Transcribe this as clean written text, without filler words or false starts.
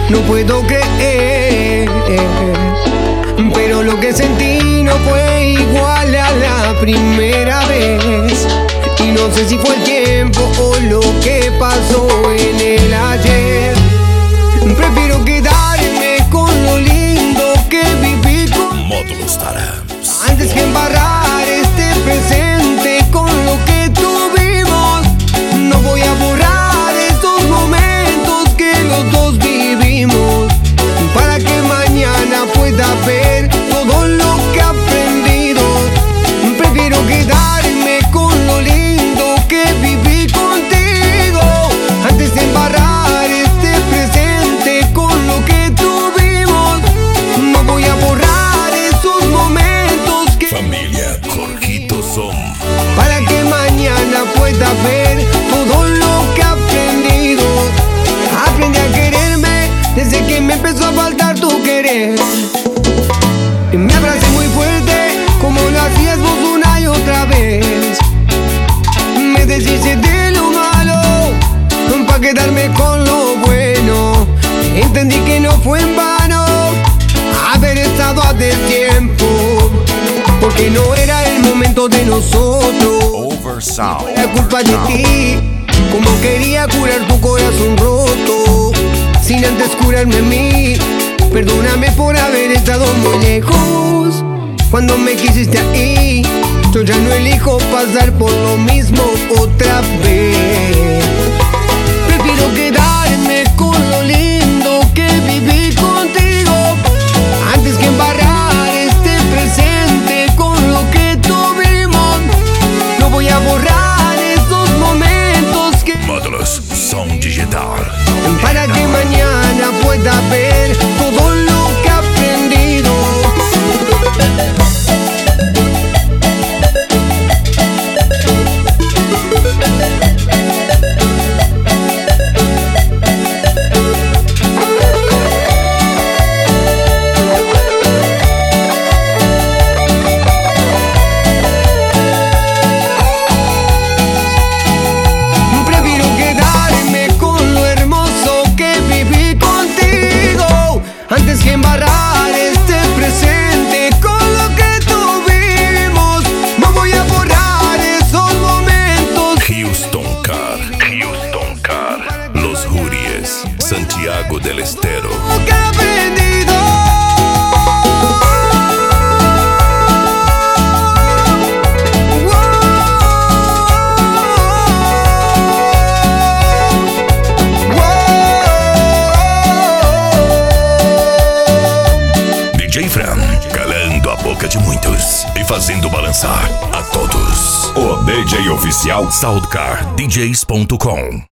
no puedo creer. Pero lo que sentí no fue igual a la primera vez. Y no sé si fue el tiempo o lo que pasó en el ayer. Prefiero quedarme con lo lindo que viví con Módulo Startups. antes que embarrar este presente con lo que tuvimos. No voy a borrar estos momentos que los dos vivimos, para que mañana pueda ver todo lo que he aprendido. Prefiero quedarme con lo lindo que viví contigo antes de embarrar este presente con lo que tuvimos. No voy a borrar esos momentos que Familia Jorgito Som. para que mañana pueda ver todo lo que he aprendido. Aprendí a quererme desde que me empezó a faltar tu querer. Me abracé muy fuerte como lo hacías vos una y otra vez. Me deshice de lo malo pa' quedarme con lo bueno. Entendí que no fue en vano haber estado a tiempo, porque no era el momento de nosotros. Oversound. La culpa de ti, como quería curar tu corazón roto sin antes curarme a mí. Perdóname por haber estado muy lejos cuando me quisiste ahí. Yo ya no elijo pasar por lo mismo otra vez. Prefiero quedarme con lo lindo que viví contigo antes que embarrar este presente con lo que tuvimos. No voy a borrar estos momentos que Módulos Som Digital. para que mañana pueda ver todo lo que he aprendido. Prefiero quedarme con lo hermoso que viví contigo antes que embarrar este presente con lo que tuvimos. No voy a borrar esos momentos Houston Car. Los Juries. Santiago del Estero. que he aprendido. DJ Fran, calando a boca de muitos e fazendo balançar a todos. O DJ oficial SoundCarDJs.com.